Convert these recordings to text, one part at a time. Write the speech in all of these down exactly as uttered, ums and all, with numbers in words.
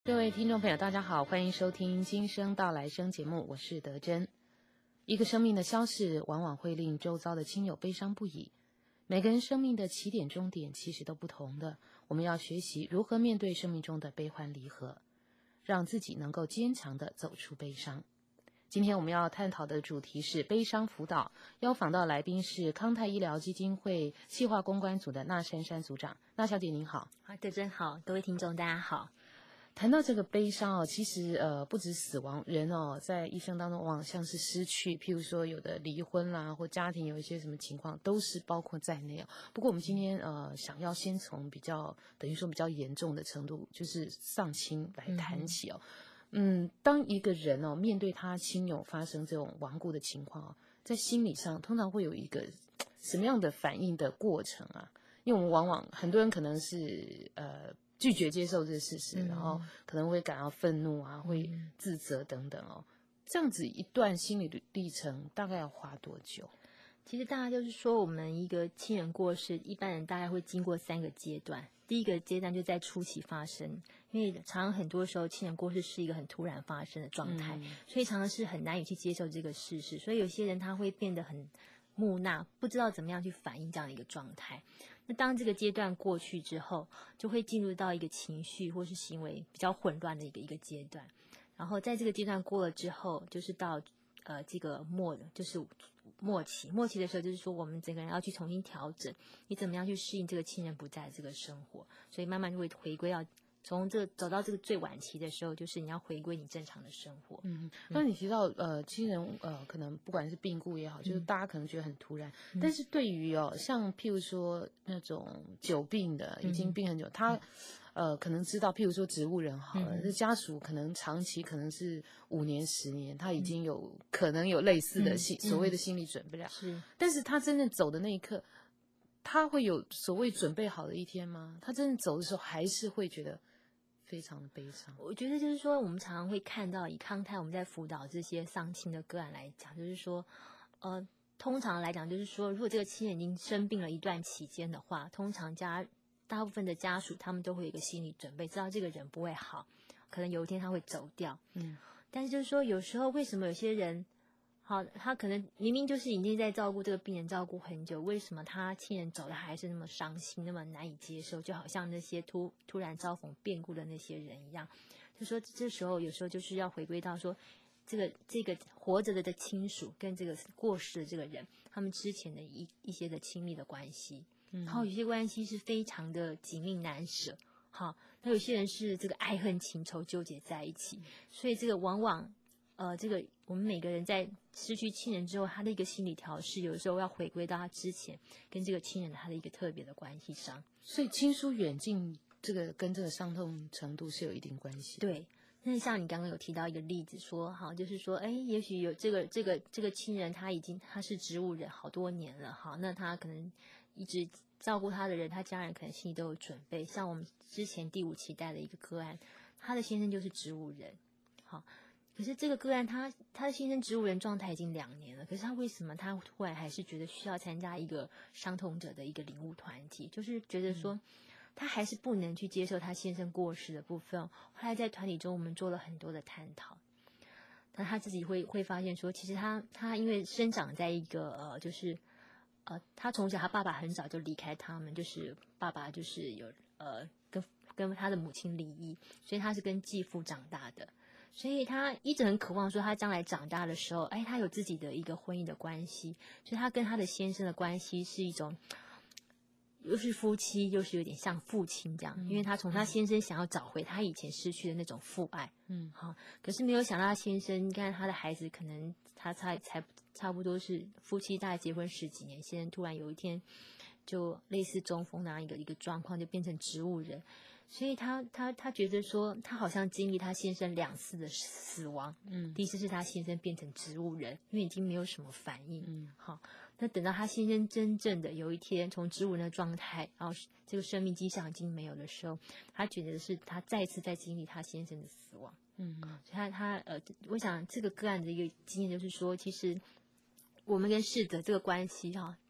各位听众朋友大家好，欢迎收听今生到来生节目，我是德珍。一个生命的消逝往往会令周遭的亲友悲伤不已，每个人生命的起点终点其实都不同的，我们要学习如何面对生命中的悲欢离合，让自己能够坚强地走出悲伤。今天我们要探讨的主题是悲伤辅导，邀访到来宾是康泰医疗基金会企划公关组的那珊珊组长。那小姐您好。 啊，德珍好，各位听众大家好。 谈到这个悲伤哦，其实呃不止死亡，人哦在一生当中往往像是失去，譬如说有的离婚啦，或家庭有一些什么情况，都是包括在内哦。不过我们今天呃想要先从比较等于说比较严重的程度，就是丧亲来谈起哦。嗯, 嗯，当一个人哦面对他亲友发生这种亡故的情况哦，在心理上通常会有一个什么样的反应的过程啊？因为我们往往很多人可能是呃。拒绝接受这个事实，然后可能会感到愤怒啊，嗯、会自责等等哦。这样子一段心理历程大概要花多久？ 其实大家就是说，我们一个亲人过世，一般人大概会经过三个阶段。第一个阶段就在初期发生，因为常常很多时候亲人过世是一个很突然发生的状态，嗯、所以常常是很难以去接受这个事实，所以有些人他会变得很木讷，不知道怎么样去反应这样的一个状态。那当这个阶段过去之后，就会进入到一个情绪或是行为比较混乱的一个一个阶段。然后在这个阶段过了之后，就是到呃这个末就是末期，末期的时候就是说我们整个人要去重新调整，你怎么样去适应这个亲人不在这个生活，所以慢慢就会回归到。从这个走到这个最晚期的时候，就是你要回归你正常的生活。 嗯，那你提到呃亲人呃可能不管是病故也好，就是大家可能觉得很突然，嗯、但是对于哦像譬如说那种久病的，已经病很久，嗯、他呃可能知道，譬如说植物人好了，这、嗯、家属可能长期可能是五年十年，他已经有、嗯、可能有类似的心、嗯、所谓的心理准备了， 是， 但是他真正走的那一刻，他会有所谓准备好的一天吗？他真正走的时候，还是会觉得非常的悲伤。 我觉得就是说，我们常常会看到以康泰我们在辅导这些丧亲的个案来讲，就是说，呃，通常来讲就是说，如果这个亲人已经生病了一段期间的话，通常家大部分的家属他们都会有一个心理准备，知道这个人不会好，可能有一天他会走掉。嗯，但是就是说，有时候为什么有些人？好，他可能明明就是已经在照顾这个病人照顾很久，为什么他亲人走了还是那么伤心，那么难以接受？就好像那些突突然遭逢变故的那些人一样，就说这时候有时候就是要回归到说，这个这个活着的的亲属跟这个过世的这个人，他们之前的一一些的亲密的关系，嗯，然后有些关系是非常的紧密难舍，好，那有些人是这个爱恨情仇纠结在一起，所以这个往往。呃，这个我们每个人在失去亲人之后，他的一个心理调试，有的时候要回归到他之前跟这个亲人他的一个特别的关系上。 所以亲疏远近，这个跟这个伤痛程度是有一定关系。 对，那像你刚刚有提到一个例子说，哈，就是说，哎，也许有这个这个这个亲人他已经他是植物人好多年了，哈，那他可能一直照顾他的人，他家人可能心里都有准备。像我们之前第五期带的一个个案，他的先生就是植物人，好。可是这个个案他，他他的先生植物人状态已经两年了，可是他为什么他突然还是觉得需要参加一个伤痛者的一个领悟团体？就是觉得说，他还是不能去接受他先生过世的部分。后来在团体中，我们做了很多的探讨，但他自己会会发现说，其实他他因为生长在一个呃，就是呃，他从小他爸爸很早就离开他们，就是爸爸就是有呃跟跟他的母亲离异，所以他是跟继父长大的。所以他一直很渴望说，他将来长大的时候，哎，他有自己的一个婚姻的关系，所以他跟他的先生的关系是一种，又是夫妻，又是有点像父亲这样，嗯、因为他从他先生想要找回他以前失去的那种父爱，嗯，好，可是没有想到他先生，你看他的孩子可能他才才差不多是夫妻大概结婚十几年，先生突然有一天就类似中风那样一个一个状况，就变成植物人。所以他他他觉得说，他好像经历他先生两次的死亡，嗯，第一次是他先生变成植物人，因为已经没有什么反应，嗯，好，那等到他先生真正的有一天从植物人的状态，然后这个生命迹象已经没有的时候，他觉得是他再次在经历他先生的死亡，嗯，所以他他呃，我想这个个案的一个经验就是说，其实我们跟逝者这个关系哈，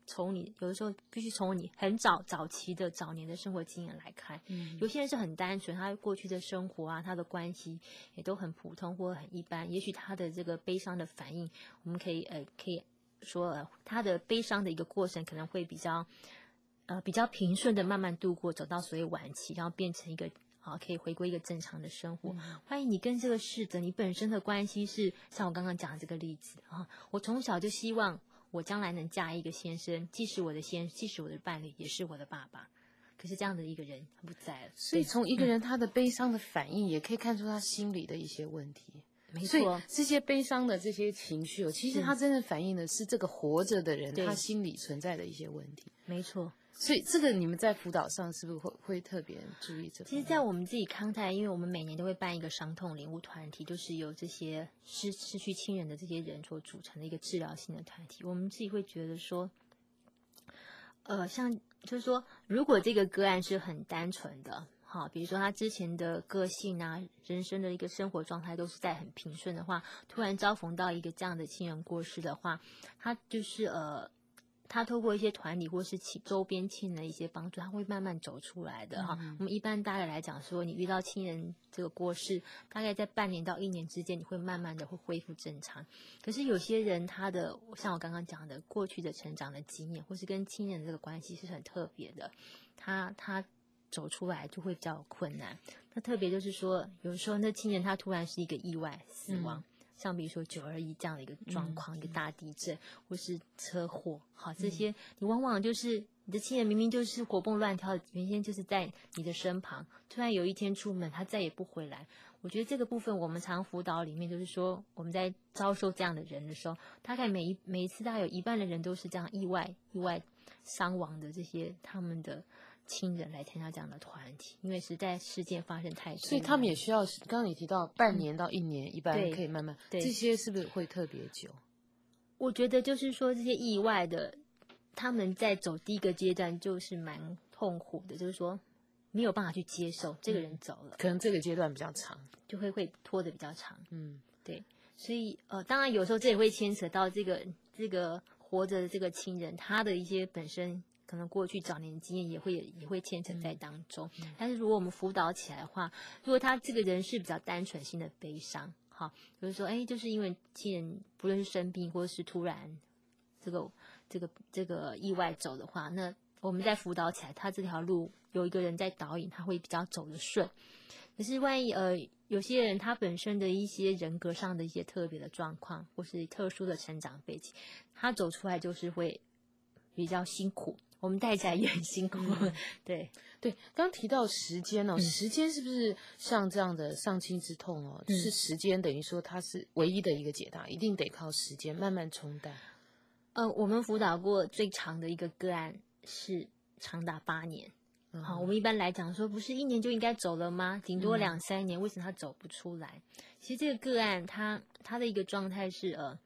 从你有的时候必须从你很早早期的早年的生活经验来看。嗯，有些人是很单纯，他过去的生活啊，他的关系也都很普通或很一般，也许他的这个悲伤的反应，我们可以呃可以说、呃、他的悲伤的一个过程可能会比较呃比较平顺的慢慢度过，走到所谓晚期，然后变成一个啊，可以回归一个正常的生活。嗯、欢迎你跟这个逝者，你本身的关系是像我刚刚讲的这个例子啊，我从小就希望我将来能嫁一个先生，既是我的先，既是我的伴侣，也是我的爸爸。可是这样的一个人他不在了， 所以从一个人他的悲伤的反应，也可以看出他心里的一些问题。 没错， 所以这些悲伤的这些情绪，其实他真正反映的是这个活着的人他心里存在的一些问题。 没错。 所以这个你们在辅导上是不是会会特别注意这？ 其实，在我们自己康泰，因为我们每年都会办一个伤痛领悟团体，就是由这些失失去亲人的这些人所组成的一个治疗性的团体。我们自己会觉得说，呃，像就是说，如果这个个案是很单纯的，好，比如说他之前的个性啊、人生的一个生活状态都是在很平顺的话，突然遭逢到一个这样的亲人过世的话，他就是呃。他透过一些团体或是周边亲人的一些帮助，他会慢慢走出来的哈。嗯、我们一般大概来讲说，你遇到亲人这个过世，大概在半年到一年之间，你会慢慢的会恢复正常。可是有些人他的像我刚刚讲的，过去的成长的经验，或是跟亲人的这个关系是很特别的，他他走出来就会比较有困难。那特别就是说，有时候那亲人他突然是一个意外死亡。嗯，像比如说九二一这样的一个状况、嗯，一个大地震或是车祸，好，这些、嗯、你往往就是你的亲人明明就是活蹦乱跳的，原先就是在你的身旁，突然有一天出门，他再也不回来。我觉得这个部分我们常辅导里面就是说，我们在遭受这样的人的时候，大概每一每一次大概有一半的人都是这样意外意外伤亡的这些他们的亲人来参加这样的团体，因为实在事件发生太多， 所以他们也需要。刚刚你提到半年到一年，嗯、一般可以慢慢。这些是不是会特别久？ 我觉得就是说这些意外的，他们在走第一个阶段就是蛮痛苦的，就是说没有办法去接受这个人走了， 嗯、可能这个阶段比较长， 就会会拖得比较长。嗯，对，所以呃，当然有时候这也会牵扯到这个这个活着的这个亲人他的一些本身。可能过去早年经验也会也会牵扯在当中、嗯，但是如果我们辅导起来的话，如果他这个人是比较单纯性的悲伤，好，就是说，哎，就是因为亲人不论是生病或者是突然这个这个这个意外走的话，那我们在辅导起来，他这条路有一个人在导引，他会比较走得顺。可是万一呃有些人他本身的一些人格上的一些特别的状况，或是特殊的成长背景，他走出来就是会比较辛苦。我们带起来也很辛苦，嗯、对对。刚提到时间哦、嗯，时间是不是像这样的丧亲之痛哦？嗯、是时间等于说它是唯一的一个解答，一定得靠时间慢慢冲淡。 呃，我们辅导过最长的一个个案是长达八年。嗯、好，我们一般来讲说，不是一年就应该走了吗？顶多两三年，嗯、为什么他走不出来？其实这个个案他他的一个状态是呃，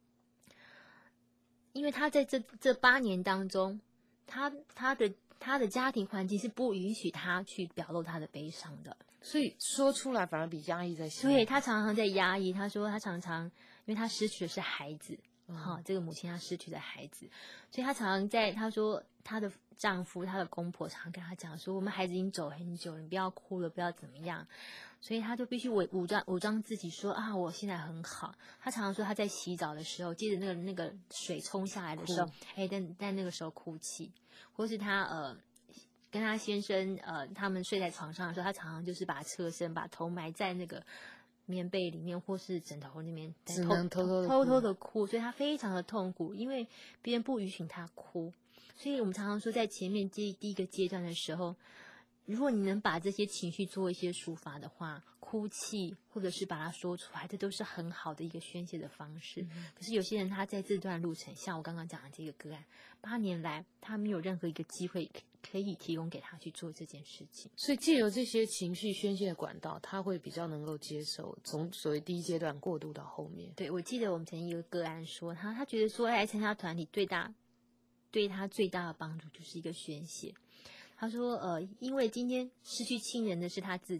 因为他在这这八年当中。他他的他的家庭环境是不允许他去表露他的悲伤的， 所以说出来反而比压抑在心里。 对，他常常在压抑。他说他常常因为他失去的是孩子，嗯、哈，这个母亲他失去的孩子，所以他常常在他说他的丈夫他的公婆常常跟他讲说，我们孩子已经走很久了，你不要哭了，不要怎么样。所以他就必须武武装武装自己说啊，我现在很好。他常常说他在洗澡的时候，接着那个那个水冲下来的时候，哎，但但那个时候哭泣，或是他呃跟他先生呃他们睡在床上的时候，他常常就是把侧身把头埋在那个棉被里面或是枕头那边， 只能偷偷偷偷的哭，所以他非常的痛苦，因为别人不允许他哭。所以我们常常说，在前面第第一个阶段的时候。如果你能把这些情绪做一些抒发的话，哭泣或者是把它说出来，这都是很好的一个宣泄的方式。嗯、可是有些人他在这段路程，像我刚刚讲的这个个案，八年来他没有任何一个机会可以提供给他去做这件事情。 所以借由这些情绪宣泄的管道，他会比较能够接受，从所谓第一阶段过渡到后面。 对，我记得我们曾经有个个案说，他他觉得说来参加团体最大对他最大的帮助就是一个宣泄。他说：“呃，因为今天失去亲人的是他自己，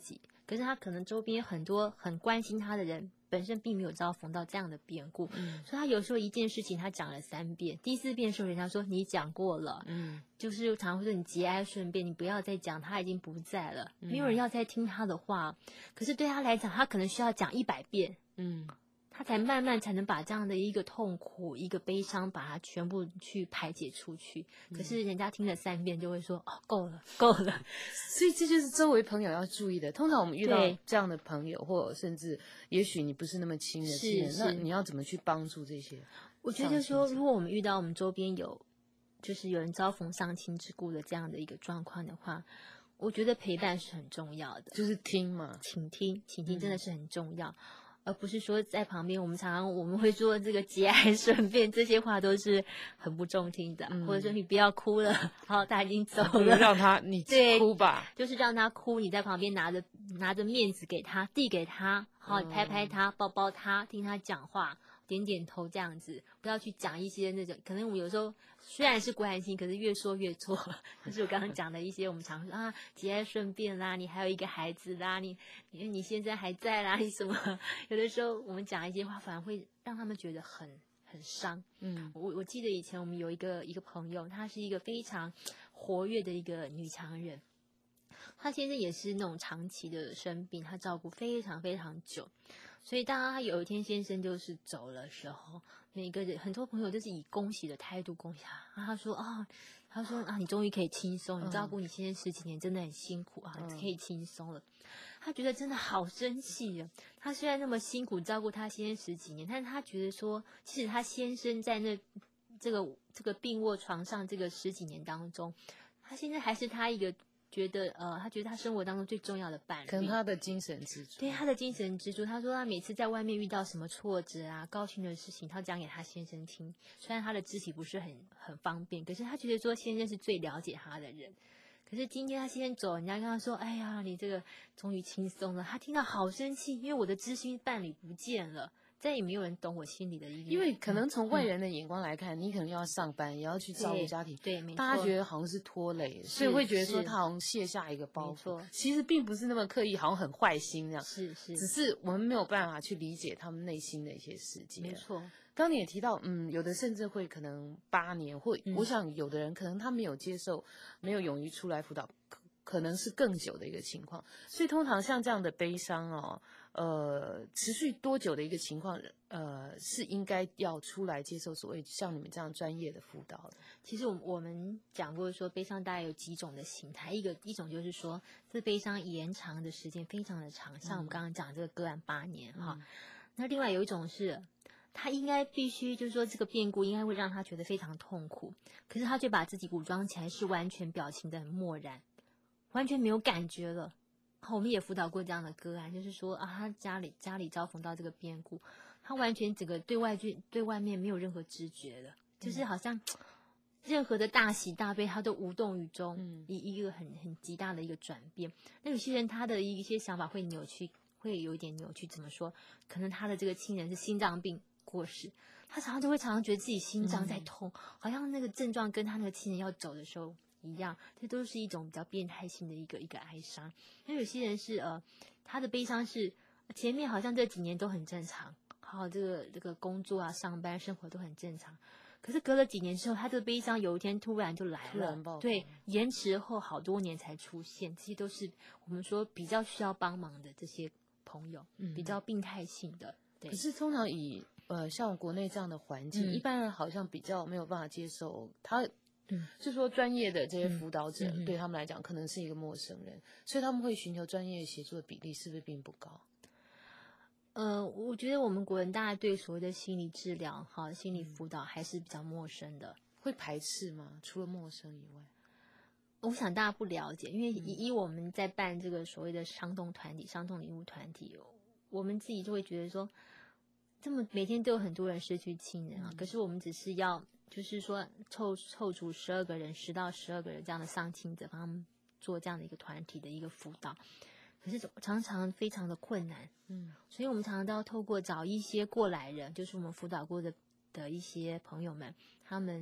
可是他可能周边很多很关心他的人本身并没有遭逢到这样的变故，嗯，所以他有时候一件事情他讲了三遍，第四遍的时候人家说你讲过了，嗯，就是常常会说你节哀顺变，你不要再讲，他已经不在了，嗯，没有人要再听他的话，可是对他来讲，他可能需要讲一百遍，嗯。他才慢慢才能把这样的一个痛苦、一个悲伤，把它全部去排解出去。可是人家听了三遍就会说：“哦，够了，够了。” 所以这就是周围朋友要注意的。通常我们遇到这样的朋友，或甚至也许你不是那么亲的亲人，那你要怎么去帮助这些？ 我觉得说，如果我们遇到我们周边有，就是有人遭逢丧亲之故的这样的一个状况的话，我觉得陪伴是很重要的， 就是听嘛， 倾听，倾听真的是很重要。嗯，而不是说在旁边，我们常常我们会说这个节哀顺变，这些话都是很不中听的，嗯，或者说你不要哭了，好，他已经走了， 让他你哭吧， 就是让他哭，你在旁边拿着拿着面子给他，递给他，好，拍拍他，抱抱他，听他讲话，点点头这样子，不要去讲一些那种，可能我们有时候虽然是关心，可是越说越错。就是我刚刚讲的一些，我们常说啊，节哀顺变啦，你还有一个孩子啦，你你你现在还在啦，你什么？有的时候我们讲一些话，反而会让他们觉得很很伤。嗯，我我记得以前我们有一个一个朋友，她是一个非常活跃的一个女强人，她先生也是那种长期的生病，她照顾非常非常久。所以当他有一天先生就是走了的时候，每个人很多朋友都是以恭喜的态度恭喜他。他说啊，他说啊，你终于可以轻松，你照顾你先生十几年真的很辛苦啊，嗯，可以轻松了。他觉得真的好生气啊！他虽然那么辛苦照顾他先生十几年，但是他觉得说，其实他先生在那这个这个病卧床上这个十几年当中，他现在还是他一个。觉得呃，他觉得他生活当中最重要的伴侣， 可能他的精神支柱， 对他的精神支柱。他说他每次在外面遇到什么挫折啊、高兴的事情，他讲给他先生听。虽然他的肢体不是很很方便，可是他觉得说先生是最了解他的人。可是今天他先生走，人家跟他说：“哎呀，你这个终于轻松了。”他听到好生气，因为我的知心伴侣不见了。再也没有人懂我心里的意思， 因为可能从外人的眼光来看，嗯，你可能要上班，也要去照顾家庭， 对，对， 大家觉得好像是拖累，所以会觉得说他好像卸下一个包袱，其实并不是那么刻意，好像很坏心这样， 是是， 只是我们没有办法去理解他们内心的一些世界。 没错， 刚刚你也提到，嗯，有的甚至会可能八年，或，嗯，我想有的人可能他没有接受，没有勇于出来辅导，可能是更久的一个情况。所以通常像这样的悲伤哦。呃，持续多久的一个情况，呃，是应该要出来接受所谓像你们这样专业的辅导的？ 其实我我们讲过说，悲伤大概有几种的形态，一个一种就是说，这悲伤延长的时间非常的长，像我们刚刚讲这个个案八年哈、嗯。那另外有一种是，他应该必须就是说这个变故应该会让他觉得非常痛苦，可是他却把自己武装起来，是完全表情的很漠然，完全没有感觉了。我们也辅导过这样的个案，就是说啊，他家里家里遭逢到这个变故，他完全整个对外去对外面没有任何知觉了，就是好像任何的大喜大悲他都无动于衷，嗯，一一个很很极大的一个转变。那有些人他的一些想法会扭曲，会有一点扭曲，怎么说？可能他的这个亲人是心脏病过世，他常常就会常常觉得自己心脏在痛，嗯，好像那个症状跟他那个亲人要走的时候一样，这都是一种比较变态性的一个一个哀伤。那有些人是呃，他的悲伤是前面好像这几年都很正常，好，这个这个工作啊、上班、生活都很正常，可是隔了几年之后，他这个悲伤有一天突然就来了，对，延迟后好多年才出现，这些都是我们说比较需要帮忙的这些朋友，嗯，比较病态性的。对， 可是通常以呃像国内这样的环境，嗯，一般人好像比较没有办法接受他。嗯，是说专业的这些辅导者，嗯，对他们来讲可能是一个陌生人，所以他们会寻求专业协助的比例是不是并不高？ 呃，我觉得我们国人大概对所谓的心理治疗、哈心理辅导还是比较陌生的， 会排斥吗？除了陌生以外， 我想大家不了解，因为以以我们在办这个所谓的伤痛团体、伤痛领悟团体，我们自己就会觉得说，这么每天都有很多人失去亲人啊，嗯，可是我们只是要。就是说凑凑足十二个人，十到十二个人这样的丧亲者，帮他们做这样的一个团体的一个辅导，可是常常非常的困难，嗯，所以我们常常都要透过找一些过来人，就是我们辅导过的的一些朋友们，他们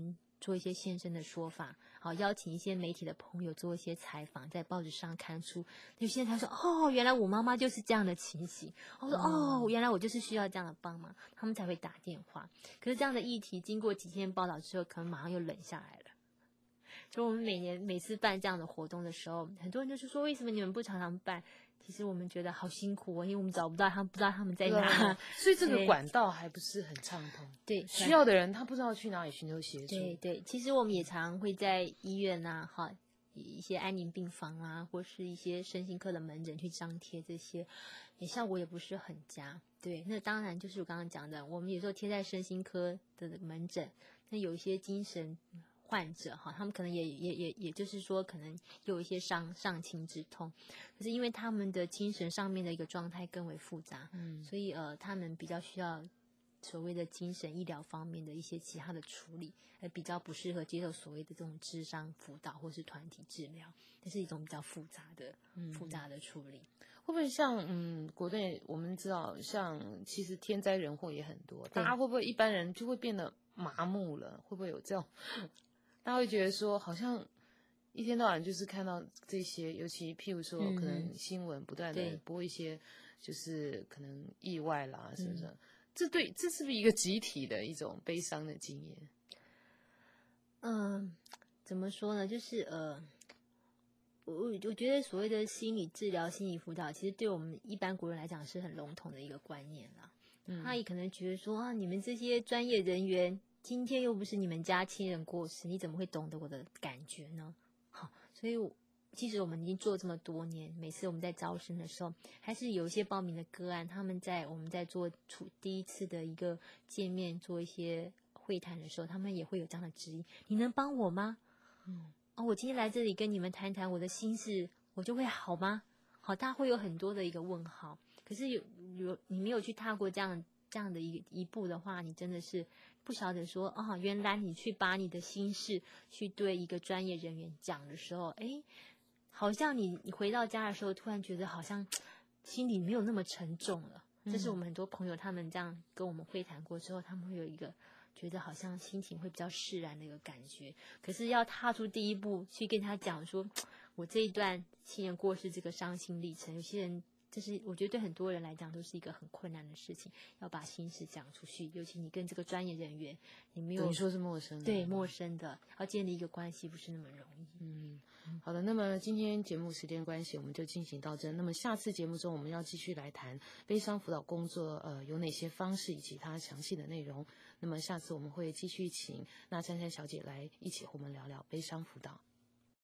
做一些现身的说法，好邀请一些媒体的朋友做一些采访，在报纸上刊出。有些人才说哦，原来我妈妈就是这样的情形。我说哦，原来我就是需要这样的帮忙，他们才会打电话。可是这样的议题经过几天报道之后，可能马上又冷下来了。就我们每年每次办这样的活动的时候，很多人就是说为什么你们不常常办？其实我们觉得好辛苦哦，因为我们找不到他们，不知道他们在哪， 所以这个管道还不是很畅通。 对， 需要的人他不知道去哪里寻求协助。 对对，其实我们也常会在医院啊，哈，一些安宁病房啊，或是一些身心科的门诊去张贴这些，也效果也不是很佳。对，那当然就是我刚刚讲的，我们有时候贴在身心科的门诊，那有一些精神患者哈，他们可能也也也也就是说，可能有一些上上情之痛，可是因为他们的精神上面的一个状态更为复杂，嗯，所以呃，他们比较需要所谓的精神医疗方面的一些其他的处理，而比较不适合接受所谓的这种諮商辅导或是团体治疗，这是一种比较复杂的、嗯、复杂的处理。 会不会像嗯，国内我们知道，像其实天灾人祸也很多，大家会不会一般人就会变得麻木了？会不会有这种？大家会觉得说，好像一天到晚就是看到这些，尤其譬如说，可能新闻不断的播一些，就是可能意外啦，是不是？嗯，这对这是不是一个集体的一种悲伤的经验？ 嗯，怎么说呢？就是呃，我我觉得所谓的心理治疗、心理辅导，其实对我们一般国人来讲是很笼统的一个观念啦。嗯，他也可能觉得说啊，你们这些专业人员。今天又不是你们家亲人过世，你怎么会懂得我的感觉呢？好，所以其实我们已经做这么多年，每次我们在招生的时候，还是有一些报名的个案，他们在我们在做初第一次的一个见面，做一些会谈的时候，他们也会有这样的质疑：你能帮我吗？嗯，哦，我今天来这里跟你们谈谈我的心事，我就会好吗？好，大家会有很多的一个问号。可是有有你没有去踏过这样这样的一一步的话，你真的是。不晓得说哦，原来你去把你的心事去对一个专业人员讲的时候，哎，好像你你回到家的时候，突然觉得好像心里没有那么沉重了。嗯，这是我们很多朋友他们这样跟我们会谈过之后，他们会有一个觉得好像心情会比较释然的一个感觉。可是要踏出第一步去跟他讲说，我这一段亲人过世这个伤心历程，有些人。这是我觉得对很多人来讲都是一个很困难的事情，要把心事讲出去，尤其你跟这个专业人员，你没有你说是陌生的， 对陌生的，要建立一个关系不是那么容易。 嗯，好的，那么今天节目时间关系，我们就进行到这。那么下次节目中，我们要继续来谈悲伤辅导工作，呃，有哪些方式以及它详细的内容。那么下次我们会继续请那珊珊小姐来一起和我们聊聊悲伤辅导。